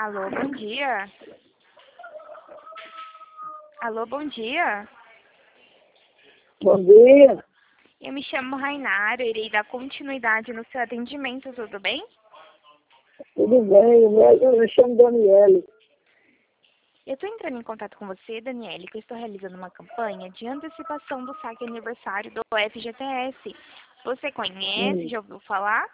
Alô, bom dia. Alô, bom dia. Bom dia. Eu me chamo Rainara, irei dar continuidade no seu atendimento, tudo bem? Tudo bem? Eu me chamo Daniele. Eu estou entrando em contato com você, Daniele, que eu estou realizando uma campanha de antecipação do saque aniversário do FGTS. Você conhece, já ouviu falar?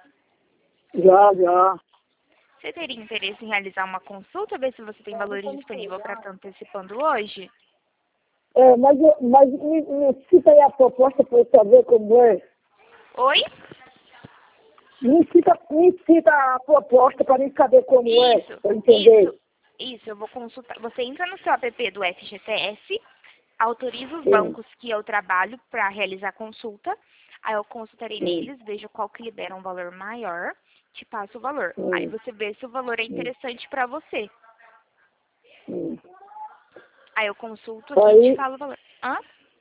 Já. Você teria interesse em realizar uma consulta, ver se você tem valores disponíveis para estar antecipando hoje? Mas me cita aí a proposta para eu saber como é. Oi? Me cita a proposta para mim saber como é, para eu entender. Isso, eu vou consultar. Você entra no seu app do FGTS, autoriza os Sim. bancos que eu trabalho para realizar consulta. Aí eu consultarei Sim. neles, vejo qual que libera um valor maior, te passo o valor. Aí você vê se o valor é interessante para você. Sim. Aí eu consulto aqui e te falo o valor. Hã?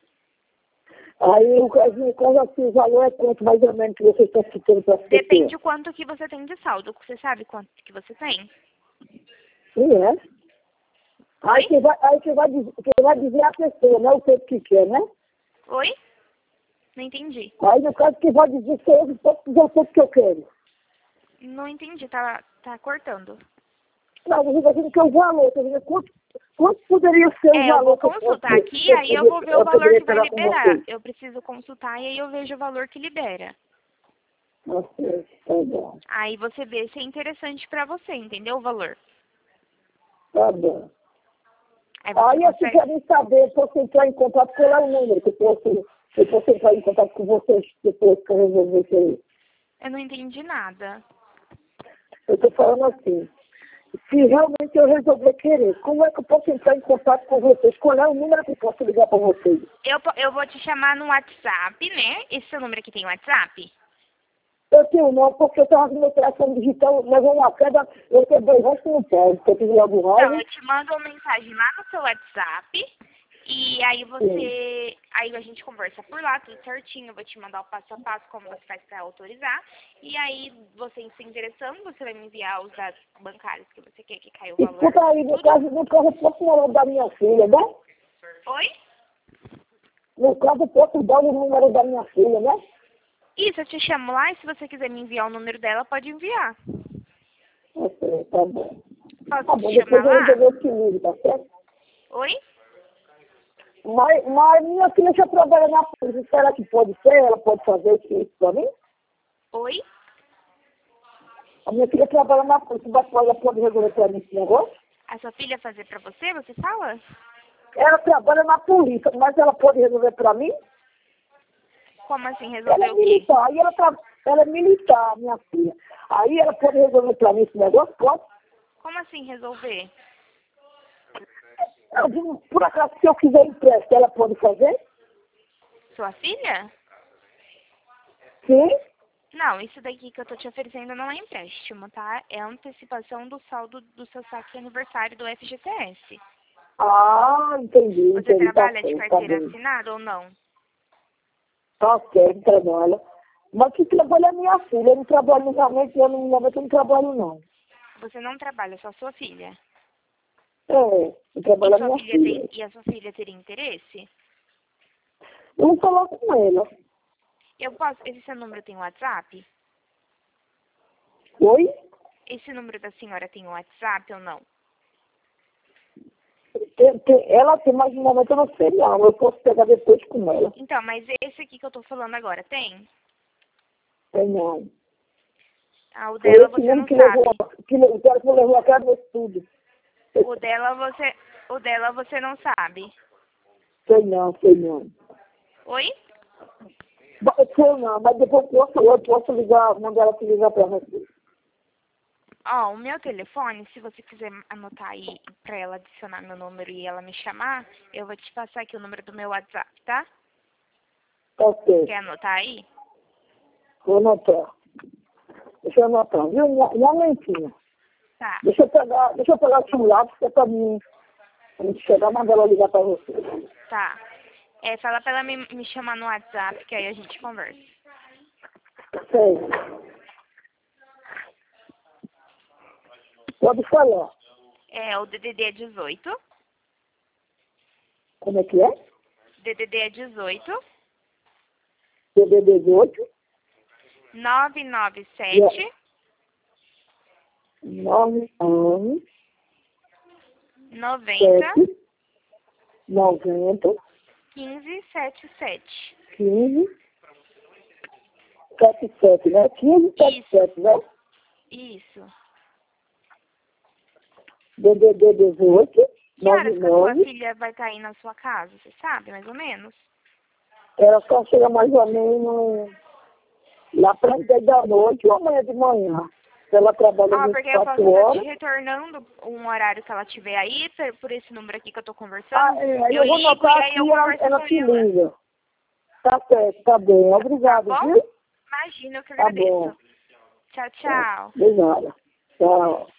Aí o valor é quanto mais ou menos que você está citando para as Depende o quanto que você tem de saldo. Você sabe quanto que você tem? Sim, é. Aí que vai dizer a pessoa, né? O tempo que quer, né? Oi? Não entendi. Aí no caso que vai dizer se eu posso dizer o tempo que eu quero. Não entendi, tá cortando. Não, você está dizendo que é o valor, você está dizendo quanto poderia ser o Eu valor vou que eu posso consultar aqui, aí eu vou ver o valor poderia que vai pegar com liberar. vocês. Eu preciso consultar e aí eu vejo o valor que libera. Ok, tá bom. Aí você vê se é interessante pra você, entendeu o valor? Tá bom. Aí você Aí eu consegue... queria saber, posso entrar em contato com o número, que eu posso entrar em contato com vocês depois que eu resolver isso aí. Eu não entendi nada. Eu estou falando assim, se realmente eu resolver querer, como é que eu posso entrar em contato com vocês? Qual é o número que eu posso ligar para vocês? Eu vou te chamar no WhatsApp, né? Esse seu número aqui tem WhatsApp? Eu tenho não, porque eu estava com meu telefone digital, levou uma queda, eu tenho 2 anos que não pode, porque eu tive logo Então, raiva. eu te mando uma mensagem lá no seu WhatsApp e aí você... Aí a gente conversa por lá, tudo certinho. Eu vou te mandar o passo a passo, como você faz pra autorizar. E aí, você se interessando, você vai me enviar os dados bancários que você quer que caia o valor. Escuta aí, no caso eu posso dar o número da minha filha, né? Oi? No caso, eu posso dar o número da minha filha, né? Isso, eu te chamo lá e se você quiser me enviar o número dela, pode enviar. Ok, tá bom. Posso Tá te bom, chamar depois eu lá? resolver o que ligo, tá certo? Oi? Mas minha filha já trabalha na polícia, será que pode ser? Ela pode fazer isso pra mim? Oi? A minha filha trabalha na polícia, mas ela pode resolver pra mim esse negócio? A sua filha fazer pra você, você fala? Ela trabalha na polícia, mas ela pode resolver pra mim? Como assim, Ela resolver é o quê? militar, aí ela é militar, minha filha. Aí ela pode resolver pra mim esse negócio? Pode? Como assim resolver? Eu digo, por acaso, se eu quiser empréstimo, ela pode fazer? Sua filha? Sim? Não, isso daqui que eu tô te oferecendo não é empréstimo, tá? É antecipação do saldo do seu saque aniversário do FGTS. Ah, entendi, Você tá trabalha de certo, tá carteira bem. assinada ou não? Tá certo, trabalha. Mas que trabalha é minha filha, eu não trabalho realmente, eu não trabalho não. Você não trabalha, só sua filha. Eu E trabalho é sua minha filha filha. e a sua filha teria interesse? Eu vou falar com ela. Eu posso. Esse seu número tem WhatsApp? Oi? Esse número da senhora tem WhatsApp ou não? Ela tem, mas no momento eu não sei não, eu posso pegar depois com ela. Então, mas esse aqui que eu tô falando agora tem? Tem não. Ah, o Foi dela esse você mesmo não que levou, sabe. o cara que levou a cara no estúdio. O dela você não sabe. Sei não. Oi? Sei não, mas depois eu posso ligar, mandar ela te ligar pra você. Ó, o meu telefone, se você quiser anotar aí pra ela adicionar meu número e ela me chamar, eu vou te passar aqui o número do meu WhatsApp, tá? Tá certo. Quer anotar aí? Vou anotar. Deixa eu anotar, viu? Um momentinho. Tá, Deixa eu pegar o celular, porque é pra mim. A gente chegar, mandar ela ligar pra você. tá. Fala pra ela me chamar no WhatsApp, que aí a gente conversa. Sei. Pode falar. É, o DDD é 18. Como é que é? DDD é 18. DD 18. 997 9 anos. 90 7. 90. 1577. 15. 77, né? 15, 77, né? Isso. DDD 18. Que horas que a sua 99. filha vai estar aí na sua casa? Você sabe, mais ou menos? Ela só chega mais ou menos lá para as 10 da noite ou amanhã de manhã. Ela trabalha Ó, porque eu posso 24 estar te horas. retornando um horário que ela tiver aí, por esse número aqui que eu tô conversando. Ah, é, eu vou ligo anotar e aí eu aqui, converso ela com te ela. liga. Tá certo, tá bem. Obrigado, Tá bom? viu? Imagina, eu que Tá agradeço. bom. Tchau, tchau. De nada. Tchau.